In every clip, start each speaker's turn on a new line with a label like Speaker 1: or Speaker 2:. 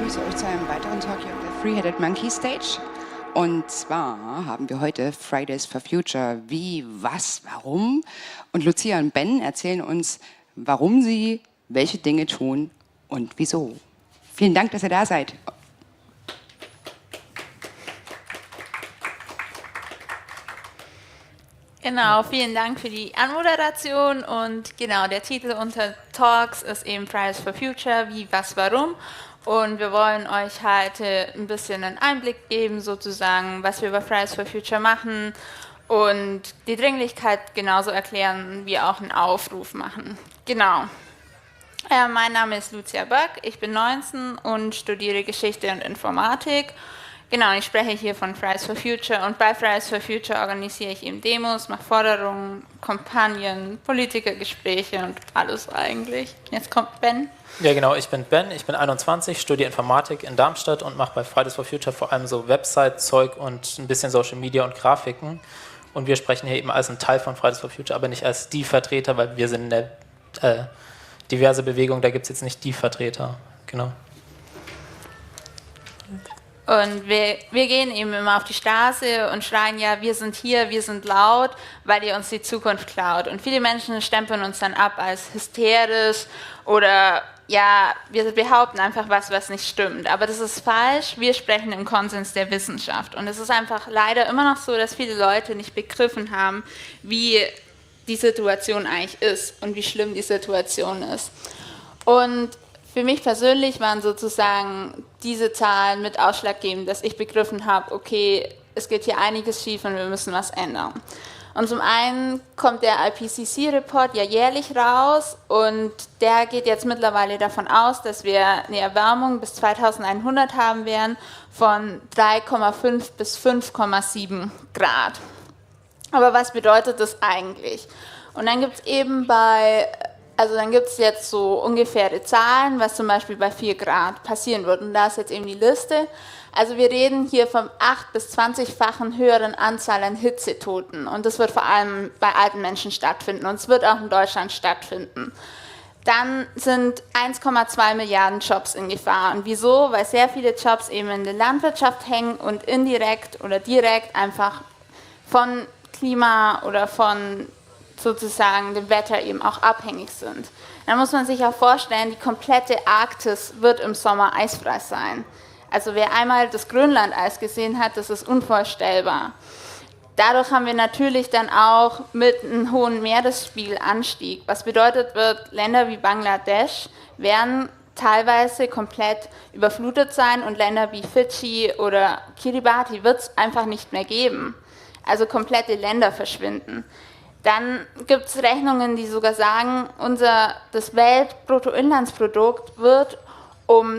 Speaker 1: begrüße euch zu einem weiteren Talk hier auf der Three-Headed Monkey Stage. Und zwar haben wir heute Fridays for Future. Wie, was, warum? Und Lucia und Ben erzählen uns, warum sie welche Dinge tun und wieso. Vielen Dank, dass ihr da seid.
Speaker 2: Genau, vielen Dank für die Anmoderation und genau, der Titel unter Talks ist eben Fridays for Future, wie, was, warum und wir wollen euch heute ein bisschen einen Einblick geben sozusagen, was wir bei Fridays for Future machen und die Dringlichkeit genauso erklären, wie auch einen Aufruf machen. Genau. Mein Name ist Lucia Böck, ich bin 19 und studiere Geschichte und Informatik. Genau, ich spreche hier von Fridays for Future und bei Fridays for Future organisiere ich eben Demos, mache Forderungen, Kampagnen, Politikergespräche und alles eigentlich. Jetzt kommt Ben.
Speaker 3: Ja genau, ich bin Ben, ich bin 21, studiere Informatik in Darmstadt und mache bei Fridays for Future vor allem so Website-Zeug und ein bisschen Social Media und Grafiken. Und wir sprechen hier eben als ein Teil von Fridays for Future, aber nicht als die Vertreter, weil wir sind eine diverse Bewegung, da gibt es jetzt nicht die Vertreter. Genau.
Speaker 2: Und wir gehen eben immer auf die Straße und schreien, ja, wir sind hier, wir sind laut, weil ihr uns die Zukunft klaut. Und viele Menschen stempeln uns dann ab als hysterisch oder ja, wir behaupten einfach was nicht stimmt. Aber das ist falsch, wir sprechen im Konsens der Wissenschaft. Und es ist einfach leider immer noch so, dass viele Leute nicht begriffen haben, wie die Situation eigentlich ist und wie schlimm die Situation ist. Und für mich persönlich waren sozusagen diese Zahlen mit ausschlaggebend, dass ich begriffen habe, okay, es geht hier einiges schief und wir müssen was ändern. Und zum einen kommt der IPCC-Report ja jährlich raus und der geht jetzt mittlerweile davon aus, dass wir eine Erwärmung bis 2100 haben werden von 3,5 bis 5,7 Grad. Aber was bedeutet das eigentlich? Und dann gibt es eben dann gibt es jetzt so ungefähre Zahlen, was zum Beispiel bei 4 Grad passieren wird. Und da ist jetzt eben die Liste. Also wir reden hier vom 8- bis 20-fachen höheren Anzahl an Hitzetoten. Und das wird vor allem bei alten Menschen stattfinden. Und es wird auch in Deutschland stattfinden. Dann sind 1,2 Milliarden Jobs in Gefahr. Und wieso? Weil sehr viele Jobs eben in der Landwirtschaft hängen und indirekt oder direkt einfach von Klima oder von sozusagen dem Wetter eben auch abhängig sind. Da muss man sich auch vorstellen, die komplette Arktis wird im Sommer eisfrei sein. Also wer einmal das Grönlandeis gesehen hat, das ist unvorstellbar. Dadurch haben wir natürlich dann auch mit einem hohen Meeresspiegelanstieg. Was bedeutet wird, Länder wie Bangladesch werden teilweise komplett überflutet sein und Länder wie Fidschi oder Kiribati wird es einfach nicht mehr geben. Also komplette Länder verschwinden. Dann gibt es Rechnungen, die sogar sagen, das Weltbruttoinlandsprodukt wird um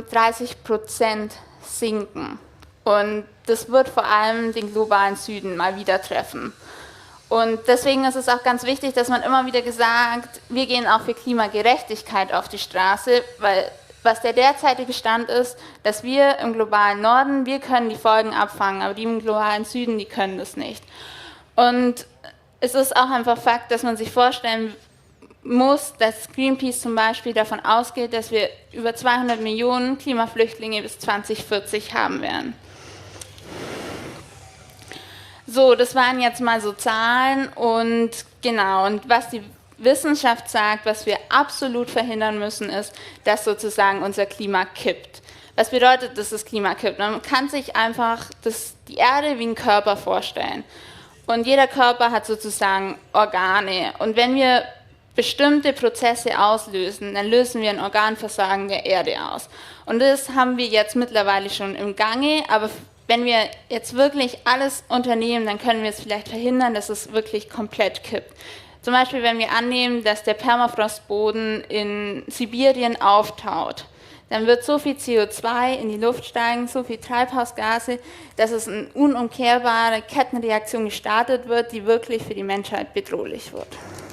Speaker 2: 30% sinken. Und das wird vor allem den globalen Süden mal wieder treffen. Und deswegen ist es auch ganz wichtig, dass man immer wieder gesagt, wir gehen auch für Klimagerechtigkeit auf die Straße, weil was der derzeitige Stand ist, dass wir im globalen Norden, wir können die Folgen abfangen, aber die im globalen Süden, die können das nicht. Und es ist auch einfach Fakt, dass man sich vorstellen muss, dass Greenpeace zum Beispiel davon ausgeht, dass wir über 200 Millionen Klimaflüchtlinge bis 2040 haben werden. So, das waren jetzt mal so Zahlen und genau, und was die Wissenschaft sagt, was wir absolut verhindern müssen, ist, dass sozusagen unser Klima kippt. Was bedeutet, dass das Klima kippt? Man kann sich einfach die Erde wie einen Körper vorstellen. Und jeder Körper hat sozusagen Organe. Und wenn wir bestimmte Prozesse auslösen, dann lösen wir ein Organversagen der Erde aus. Und das haben wir jetzt mittlerweile schon im Gange. Aber wenn wir jetzt wirklich alles unternehmen, dann können wir es vielleicht verhindern, dass es wirklich komplett kippt. Zum Beispiel, wenn wir annehmen, dass der Permafrostboden in Sibirien auftaut, dann wird so viel CO2 in die Luft steigen, so viel Treibhausgase, dass es eine unumkehrbare Kettenreaktion gestartet wird, die wirklich für die Menschheit bedrohlich wird.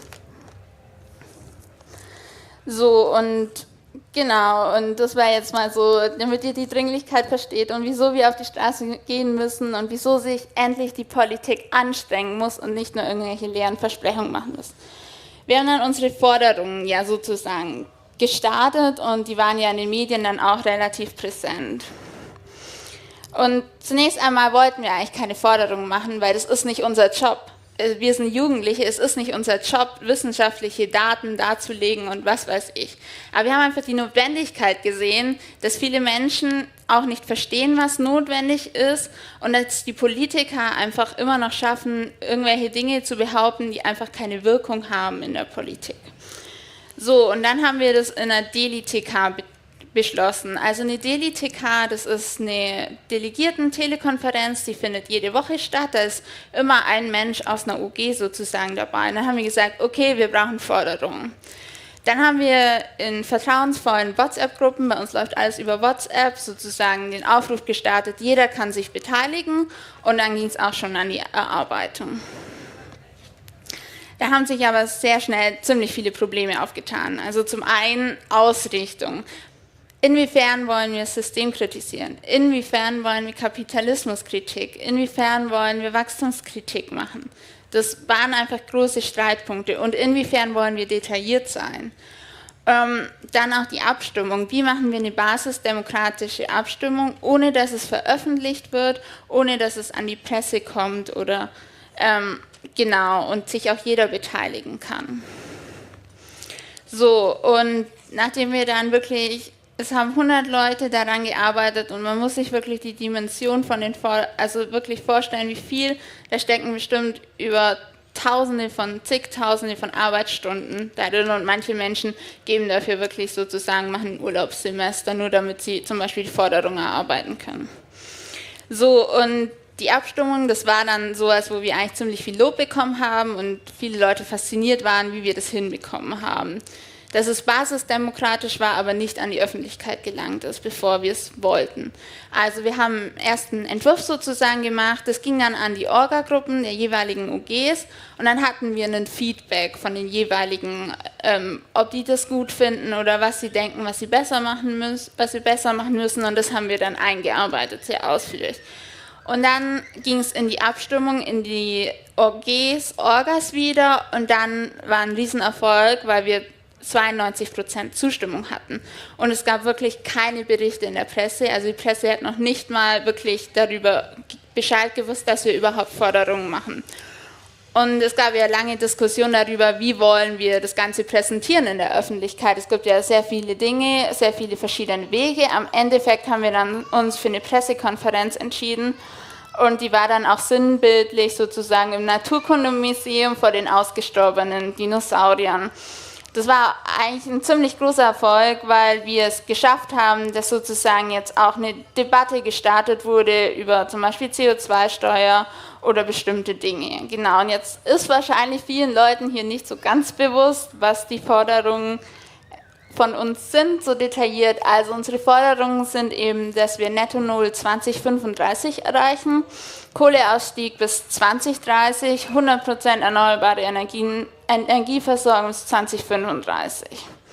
Speaker 2: So, und genau, und das war jetzt mal so, damit ihr die Dringlichkeit versteht und wieso wir auf die Straße gehen müssen und wieso sich endlich die Politik anstrengen muss und nicht nur irgendwelche leeren Versprechungen machen muss. Wir haben dann unsere Forderungen ja sozusagen gestartet und die waren ja in den Medien dann auch relativ präsent. Und zunächst einmal wollten wir eigentlich keine Forderungen machen, weil das ist nicht unser Job. Wir sind Jugendliche, es ist nicht unser Job, wissenschaftliche Daten darzulegen und was weiß ich. Aber wir haben einfach die Notwendigkeit gesehen, dass viele Menschen auch nicht verstehen, was notwendig ist und dass die Politiker einfach immer noch schaffen, irgendwelche Dinge zu behaupten, die einfach keine Wirkung haben in der Politik. So, und dann haben wir das in der DELI-TK beschlossen. Also eine DELI-TK, das ist eine Delegierten-Telekonferenz, die findet jede Woche statt. Da ist immer ein Mensch aus einer UG sozusagen dabei. Und dann haben wir gesagt, okay, wir brauchen Forderungen. Dann haben wir in vertrauensvollen WhatsApp-Gruppen, bei uns läuft alles über WhatsApp, sozusagen den Aufruf gestartet, jeder kann sich beteiligen und dann ging es auch schon an die Erarbeitung. Da haben sich aber sehr schnell ziemlich viele Probleme aufgetan. Also zum einen Ausrichtung. Inwiefern wollen wir das System kritisieren? Inwiefern wollen wir Kapitalismuskritik? Inwiefern wollen wir Wachstumskritik machen? Das waren einfach große Streitpunkte. Und inwiefern wollen wir detailliert sein? Dann auch die Abstimmung. Wie machen wir eine basisdemokratische Abstimmung, ohne dass es veröffentlicht wird, ohne dass es an die Presse kommt oder genau, und sich auch jeder beteiligen kann. So, und nachdem wir dann wirklich, es haben 100 Leute daran gearbeitet und man muss sich wirklich die Dimension von also wirklich vorstellen, wie viel, da stecken bestimmt über zigtausende von Arbeitsstunden darin und manche Menschen geben dafür wirklich sozusagen, machen ein Urlaubssemester, nur damit sie zum Beispiel die Forderung erarbeiten können. So, und die Abstimmung, das war dann so, als wo wir eigentlich ziemlich viel Lob bekommen haben und viele Leute fasziniert waren, wie wir das hinbekommen haben. Dass es basisdemokratisch war, aber nicht an die Öffentlichkeit gelangt ist, bevor wir es wollten. Also wir haben erst einen Entwurf sozusagen gemacht, das ging dann an die Orga-Gruppen der jeweiligen UGs und dann hatten wir ein Feedback von den jeweiligen, ob die das gut finden oder was sie denken, was sie besser machen müssen und das haben wir dann eingearbeitet, sehr ausführlich. Und dann ging es in die Abstimmung, in die Orgas wieder und dann war ein Riesenerfolg, weil wir 92% Zustimmung hatten. Und es gab wirklich keine Berichte in der Presse. Also die Presse hat noch nicht mal wirklich darüber Bescheid gewusst, dass wir überhaupt Forderungen machen. Und es gab ja lange Diskussionen darüber, wie wollen wir das Ganze präsentieren in der Öffentlichkeit. Es gibt ja sehr viele Dinge, sehr viele verschiedene Wege. Am Endeffekt haben wir dann uns für eine Pressekonferenz entschieden. Und die war dann auch sinnbildlich sozusagen im Naturkundemuseum vor den ausgestorbenen Dinosauriern. Das war eigentlich ein ziemlich großer Erfolg, weil wir es geschafft haben, dass sozusagen jetzt auch eine Debatte gestartet wurde über zum Beispiel CO2-Steuer oder bestimmte Dinge. Genau, und jetzt ist wahrscheinlich vielen Leuten hier nicht so ganz bewusst, was die Forderungen von uns sind, so detailliert. Also unsere Forderungen sind eben, dass wir Netto Null 2035 erreichen, Kohleausstieg bis 2030, 100% erneuerbare Energieversorgung bis 2035.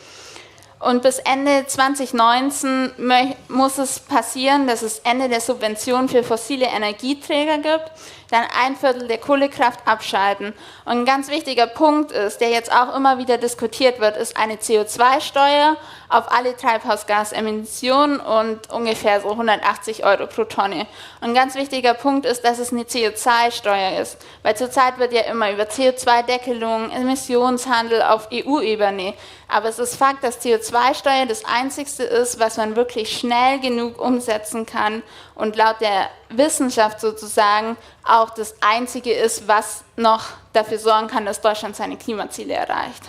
Speaker 2: Und bis Ende 2019 muss es passieren, dass es Ende der Subventionen für fossile Energieträger gibt, dann 1/4 der Kohlekraft abschalten. Und ein ganz wichtiger Punkt ist, der jetzt auch immer wieder diskutiert wird, ist eine CO2-Steuer auf alle Treibhausgasemissionen und ungefähr so 180 € pro Tonne. Und ein ganz wichtiger Punkt ist, dass es eine CO2-Steuer ist, weil zurzeit wird ja immer über CO2-Deckelung, Emissionshandel auf EU-Ebene. Aber es ist Fakt, dass CO2-Steuer das Einzigste ist, was man wirklich schnell genug umsetzen kann und laut der Wissenschaft sozusagen auch das Einzige ist, was noch dafür sorgen kann, dass Deutschland seine Klimaziele erreicht.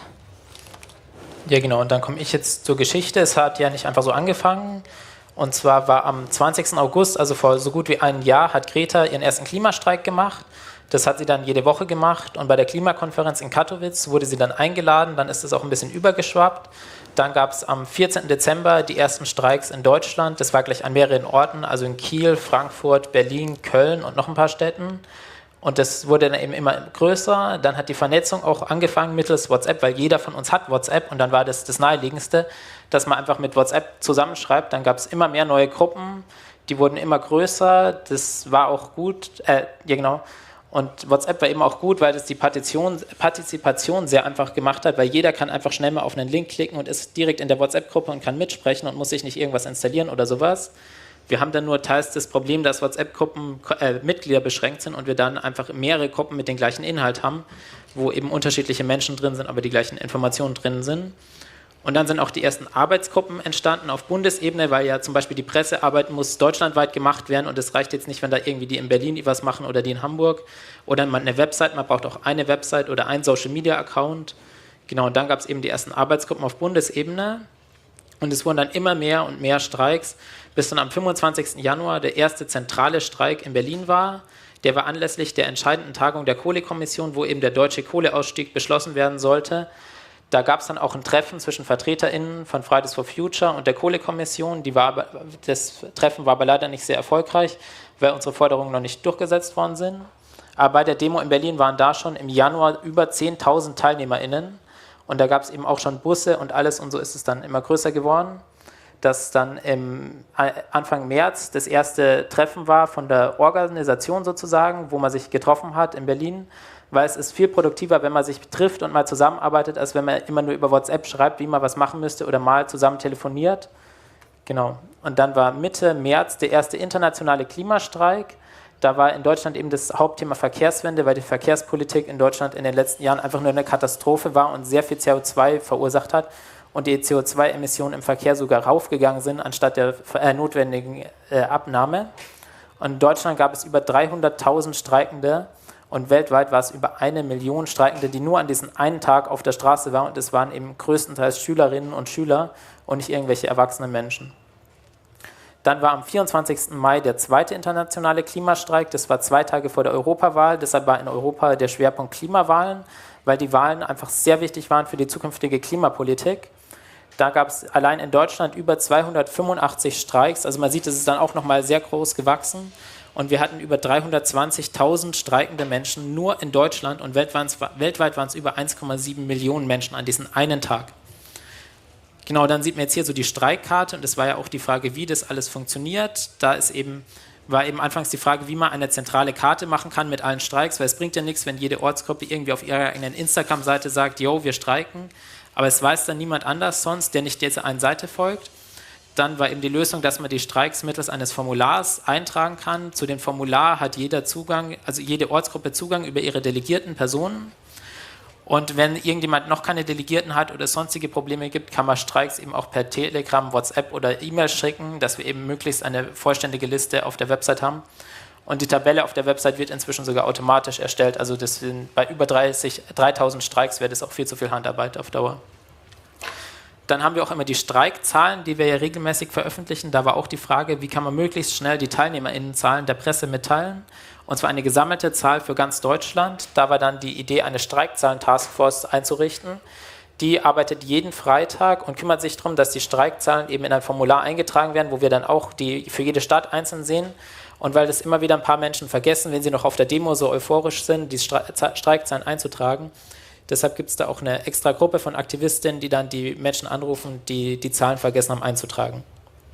Speaker 3: Ja, genau. Und dann komme ich jetzt zur Geschichte. Es hat ja nicht einfach so angefangen. Und zwar war am 20. August, also vor so gut wie einem Jahr, hat Greta ihren ersten Klimastreik gemacht. Das hat sie dann jede Woche gemacht. Und bei der Klimakonferenz in Katowice wurde sie dann eingeladen. Dann ist es auch ein bisschen übergeschwappt. Dann gab es am 14. Dezember die ersten Streiks in Deutschland. Das war gleich an mehreren Orten, also in Kiel, Frankfurt, Berlin, Köln und noch ein paar Städten. Und das wurde dann eben immer größer. Dann hat die Vernetzung auch angefangen mittels WhatsApp, weil jeder von uns hat WhatsApp. Und dann war das Naheliegendste, dass man einfach mit WhatsApp zusammenschreibt. Dann gab es immer mehr neue Gruppen, die wurden immer größer. Das war auch gut. Ja, genau. Und WhatsApp war eben auch gut, weil es die Partizipation sehr einfach gemacht hat, weil jeder kann einfach schnell mal auf einen Link klicken und ist direkt in der WhatsApp-Gruppe und kann mitsprechen und muss sich nicht irgendwas installieren oder sowas. Wir haben dann nur teils das Problem, dass WhatsApp-Gruppen Mitglieder beschränkt sind und wir dann einfach mehrere Gruppen mit dem gleichen Inhalt haben, wo eben unterschiedliche Menschen drin sind, aber die gleichen Informationen drin sind. Und dann sind auch die ersten Arbeitsgruppen entstanden auf Bundesebene, weil ja zum Beispiel die Pressearbeit muss deutschlandweit gemacht werden und es reicht jetzt nicht, wenn da irgendwie die in Berlin was machen oder die in Hamburg oder man eine Website, man braucht auch eine Website oder einen Social-Media-Account. Genau, und dann gab es eben die ersten Arbeitsgruppen auf Bundesebene und es wurden dann immer mehr und mehr Streiks, bis dann am 25. Januar der erste zentrale Streik in Berlin war. Der war anlässlich der entscheidenden Tagung der Kohlekommission, wo eben der deutsche Kohleausstieg beschlossen werden sollte. Da gab es dann auch ein Treffen zwischen VertreterInnen von Fridays for Future und der Kohlekommission. Das Treffen war aber leider nicht sehr erfolgreich, weil unsere Forderungen noch nicht durchgesetzt worden sind. Aber bei der Demo in Berlin waren da schon im Januar über 10.000 TeilnehmerInnen. Und da gab es eben auch schon Busse und alles und so ist es dann immer größer geworden. Dass dann Anfang März das erste Treffen war von der Organisation sozusagen, wo man sich getroffen hat in Berlin. Weil es ist viel produktiver, wenn man sich trifft und mal zusammenarbeitet, als wenn man immer nur über WhatsApp schreibt, wie man was machen müsste oder mal zusammen telefoniert. Genau. Und dann war Mitte März der erste internationale Klimastreik. Da war in Deutschland eben das Hauptthema Verkehrswende, weil die Verkehrspolitik in Deutschland in den letzten Jahren einfach nur eine Katastrophe war und sehr viel CO2 verursacht hat und die CO2-Emissionen im Verkehr sogar raufgegangen sind, anstatt der notwendigen Abnahme. Und in Deutschland gab es über 300.000 Streikende. Und weltweit war es über 1 Million Streikende, die nur an diesem einen Tag auf der Straße waren. Und es waren eben größtenteils Schülerinnen und Schüler und nicht irgendwelche erwachsenen Menschen. Dann war am 24. Mai der zweite internationale Klimastreik. Das war 2 Tage vor der Europawahl. Deshalb war in Europa der Schwerpunkt Klimawahlen, weil die Wahlen einfach sehr wichtig waren für die zukünftige Klimapolitik. Da gab es allein in Deutschland über 285 Streiks. Also man sieht, es ist dann auch nochmal sehr groß gewachsen. Und wir hatten über 320.000 streikende Menschen nur in Deutschland und weltweit waren es über 1,7 Millionen Menschen an diesem einen Tag. Genau, dann sieht man jetzt hier so die Streikkarte und es war ja auch die Frage, wie das alles funktioniert. War eben anfangs die Frage, wie man eine zentrale Karte machen kann mit allen Streiks, weil es bringt ja nichts, wenn jede Ortsgruppe irgendwie auf ihrer eigenen Instagram-Seite sagt, yo, wir streiken, aber es weiß dann niemand anders sonst, der nicht dieser einen Seite folgt. Dann war eben die Lösung, dass man die Streiks mittels eines Formulars eintragen kann. Zu dem Formular hat jeder Zugang, also jede Ortsgruppe Zugang über ihre delegierten Personen. Und wenn irgendjemand noch keine Delegierten hat oder es sonstige Probleme gibt, kann man Streiks eben auch per Telegram, WhatsApp oder E-Mail schicken, dass wir eben möglichst eine vollständige Liste auf der Website haben. Und die Tabelle auf der Website wird inzwischen sogar automatisch erstellt. Also das sind bei über 3.000 Streiks wäre das auch viel zu viel Handarbeit auf Dauer. Dann haben wir auch immer die Streikzahlen, die wir ja regelmäßig veröffentlichen. Da war auch die Frage, wie kann man möglichst schnell die TeilnehmerInnenzahlen der Presse mitteilen? Und zwar eine gesammelte Zahl für ganz Deutschland. Da war dann die Idee, eine Streikzahlen-Taskforce einzurichten. Die arbeitet jeden Freitag und kümmert sich darum, dass die Streikzahlen eben in ein Formular eingetragen werden, wo wir dann auch die für jede Stadt einzeln sehen. Und weil das immer wieder ein paar Menschen vergessen, wenn sie noch auf der Demo so euphorisch sind, die Streikzahlen einzutragen. Deshalb gibt es da auch eine extra Gruppe von Aktivistinnen, die dann die Menschen anrufen, die die Zahlen vergessen haben einzutragen.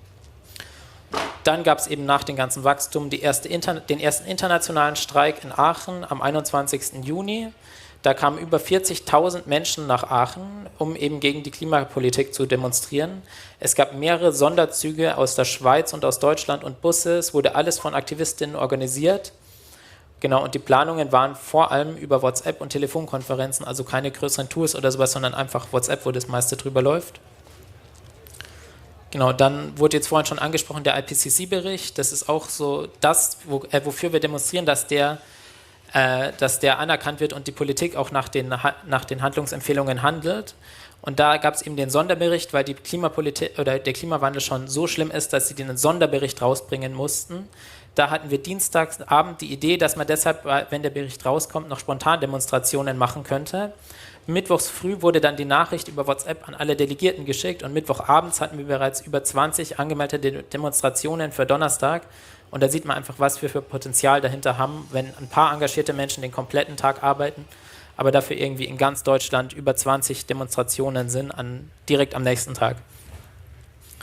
Speaker 3: Dann gab es eben nach dem ganzen Wachstum den ersten internationalen Streik in Aachen am 21. Juni. Da kamen über 40.000 Menschen nach Aachen, um eben gegen die Klimapolitik zu demonstrieren. Es gab mehrere Sonderzüge aus der Schweiz und aus Deutschland und Busse. Es wurde alles von Aktivistinnen organisiert. Genau, und die Planungen waren vor allem über WhatsApp und Telefonkonferenzen, also keine größeren Tools oder sowas, sondern einfach WhatsApp, wo das meiste drüber läuft. Genau, dann wurde jetzt vorhin schon angesprochen, der IPCC-Bericht. Das ist auch so das, wofür wir demonstrieren, dass der anerkannt wird und die Politik auch nach den Handlungsempfehlungen handelt. Und da gab es eben den Sonderbericht, weil die Klimapolitik oder der Klimawandel schon so schlimm ist, dass sie den Sonderbericht rausbringen mussten. Da hatten wir Dienstagabend die Idee, dass man deshalb, wenn der Bericht rauskommt, noch spontan Demonstrationen machen könnte. Mittwochs früh wurde dann die Nachricht über WhatsApp an alle Delegierten geschickt und Mittwochabends hatten wir bereits über 20 angemeldete Demonstrationen für Donnerstag. Und da sieht man einfach, was wir für Potenzial dahinter haben, wenn ein paar engagierte Menschen den kompletten Tag arbeiten, aber dafür irgendwie in ganz Deutschland über 20 Demonstrationen sind direkt am nächsten Tag.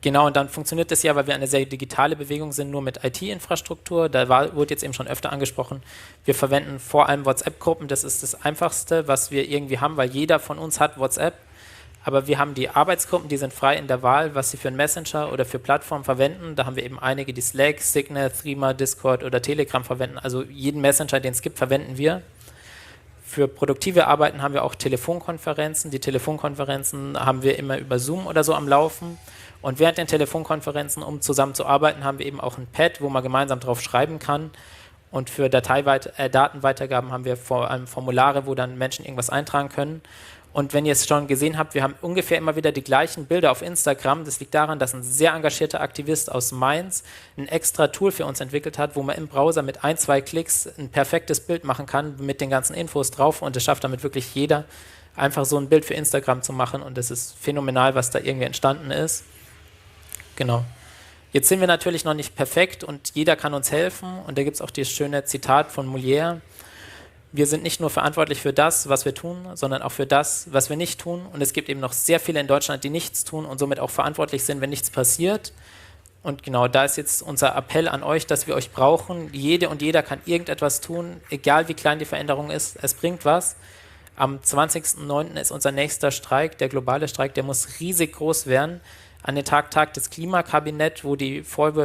Speaker 3: Genau, und dann funktioniert das ja, weil wir eine sehr digitale Bewegung sind, nur mit IT-Infrastruktur. Wurde jetzt eben schon öfter angesprochen, wir verwenden vor allem WhatsApp-Gruppen. Das ist das Einfachste, was wir irgendwie haben, weil jeder von uns hat WhatsApp. Aber wir haben die Arbeitsgruppen, die sind frei in der Wahl, was sie für einen Messenger oder für Plattformen verwenden. Da haben wir eben einige, die Slack, Signal, Threema, Discord oder Telegram verwenden. Also jeden Messenger, den es gibt, verwenden wir. Für produktive Arbeiten haben wir auch Telefonkonferenzen. Die Telefonkonferenzen haben wir immer über Zoom oder so am Laufen. Und während den Telefonkonferenzen, um zusammen zu arbeiten, haben wir eben auch ein Pad, wo man gemeinsam drauf schreiben kann. Und für Datenweitergaben haben wir vor allem Formulare, wo dann Menschen irgendwas eintragen können. Und wenn ihr es schon gesehen habt, wir haben ungefähr immer wieder die gleichen Bilder auf Instagram. Das liegt daran, dass ein sehr engagierter Aktivist aus Mainz ein extra Tool für uns entwickelt hat, wo man im Browser mit 1, 2 Klicks ein perfektes Bild machen kann mit den ganzen Infos drauf. Und es schafft damit wirklich jeder, einfach so ein Bild für Instagram zu machen. Und es ist phänomenal, was da irgendwie entstanden ist. Genau. Jetzt sind wir natürlich noch nicht perfekt und jeder kann uns helfen. Und da gibt es auch das schöne Zitat von Molière. Wir sind nicht nur verantwortlich für das, was wir tun, sondern auch für das, was wir nicht tun. Und es gibt eben noch sehr viele in Deutschland, die nichts tun und somit auch verantwortlich sind, wenn nichts passiert. Und genau, da ist jetzt unser Appell an euch, dass wir euch brauchen. Jede und jeder kann irgendetwas tun, egal wie klein die Veränderung ist. Es bringt was. Am 20.09. ist unser nächster Streik, der globale Streik, der muss riesig groß werden. An den Tag des Klimakabinett, wo die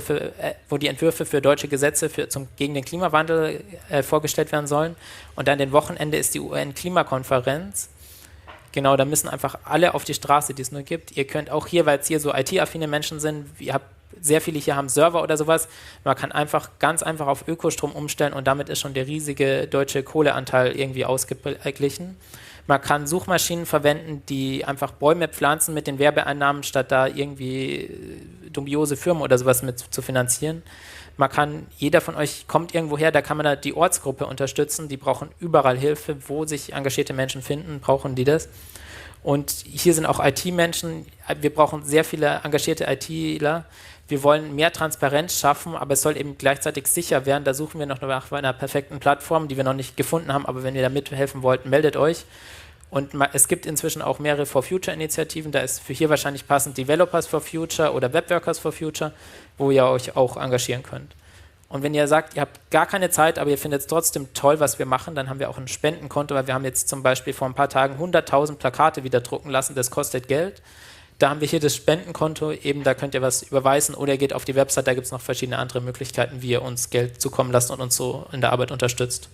Speaker 3: Entwürfe für deutsche Gesetze gegen den Klimawandel vorgestellt werden sollen. Und an den Wochenende ist die UN-Klimakonferenz. Genau, da müssen einfach alle auf die Straße, die es nur gibt. Ihr könnt auch hier, weil es hier so IT-affine Menschen sind, sehr viele hier haben Server oder sowas, man kann ganz einfach auf Ökostrom umstellen und damit ist schon der riesige deutsche Kohleanteil irgendwie ausgeglichen. Man kann Suchmaschinen verwenden, die einfach Bäume pflanzen mit den Werbeeinnahmen, statt da irgendwie dubiose Firmen oder sowas mit zu finanzieren. Jeder von euch kommt irgendwo her, da kann man da die Ortsgruppe unterstützen, die brauchen überall Hilfe, wo sich engagierte Menschen finden, brauchen die das. Und hier sind auch IT-Menschen, wir brauchen sehr viele engagierte ITler. Wir wollen mehr Transparenz schaffen, aber es soll eben gleichzeitig sicher werden. Da suchen wir noch nach einer perfekten Plattform, die wir noch nicht gefunden haben, aber wenn ihr da mithelfen wollt, meldet euch. Und es gibt inzwischen auch mehrere For Future-Initiativen, da ist für hier wahrscheinlich passend Developers for Future oder Webworkers for Future, wo ihr euch auch engagieren könnt. Und wenn ihr sagt, ihr habt gar keine Zeit, aber ihr findet es trotzdem toll, was wir machen, dann haben wir auch ein Spendenkonto, weil wir haben jetzt zum Beispiel vor ein paar Tagen 100.000 Plakate wieder drucken lassen, das kostet Geld. Da haben wir hier das Spendenkonto, eben da könnt ihr was überweisen oder ihr geht auf die Website, da gibt es noch verschiedene andere Möglichkeiten, wie ihr uns Geld zukommen lasst und uns so in der Arbeit unterstützt.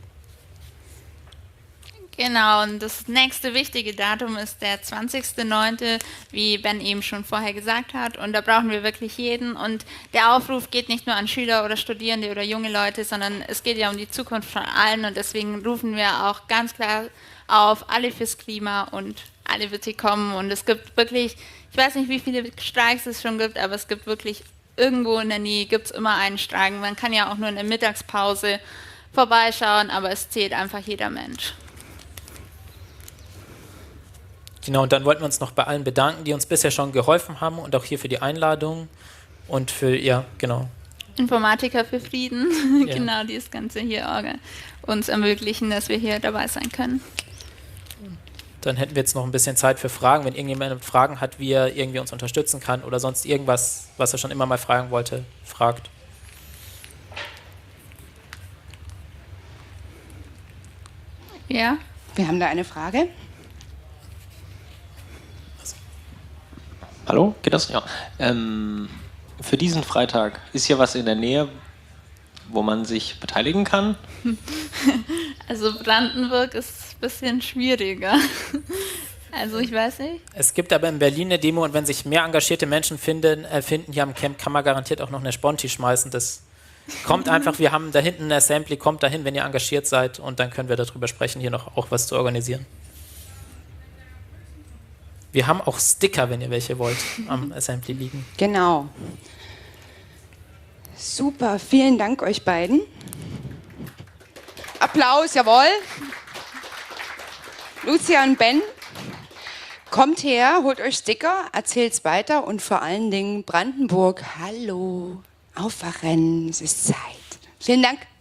Speaker 2: Genau, und das nächste wichtige Datum ist der 20.09., wie Ben eben schon vorher gesagt hat. Und da brauchen wir wirklich jeden. Und der Aufruf geht nicht nur an Schüler oder Studierende oder junge Leute, sondern es geht ja um die Zukunft von allen. Und deswegen rufen wir auch ganz klar auf, alle fürs Klima und alle bitte kommen. Und es gibt wirklich, ich weiß nicht, wie viele Streiks es schon gibt, aber es gibt wirklich irgendwo in der Nähe gibt es immer einen Streik. Man kann ja auch nur in der Mittagspause vorbeischauen, aber es zählt einfach jeder Mensch.
Speaker 3: Genau, und dann wollten wir uns noch bei allen bedanken, die uns bisher schon geholfen haben und auch hier für die Einladung und für, ja, genau.
Speaker 2: Informatiker für Frieden,
Speaker 3: Ja.
Speaker 2: Genau, die das Ganze hier uns ermöglichen, dass wir hier dabei sein können.
Speaker 3: Dann hätten wir jetzt noch ein bisschen Zeit für Fragen. Wenn irgendjemand Fragen hat, wie er irgendwie uns unterstützen kann oder sonst irgendwas, was er schon immer mal fragen wollte, fragt.
Speaker 2: Ja?
Speaker 1: Wir haben da eine Frage.
Speaker 4: Hallo, geht das? Ja. Für diesen Freitag ist hier was in der Nähe, wo man sich beteiligen kann?
Speaker 2: Also Brandenburg ist ein bisschen schwieriger. Also ich weiß nicht.
Speaker 3: Es gibt aber in Berlin eine Demo und wenn sich mehr engagierte Menschen finden hier am Camp, kann man garantiert auch noch eine Sponti schmeißen. Das kommt einfach, wir haben da hinten eine Assembly, kommt dahin, wenn ihr engagiert seid und dann können wir darüber sprechen, hier noch auch was zu organisieren. Wir haben auch Sticker, wenn ihr welche wollt, am Assembly liegen.
Speaker 1: Genau. Super, vielen Dank euch beiden. Applaus, jawohl. Lucia und Ben, kommt her, holt euch Sticker, erzählt's weiter und vor allen Dingen Brandenburg, hallo, aufwachen, es ist Zeit. Vielen Dank.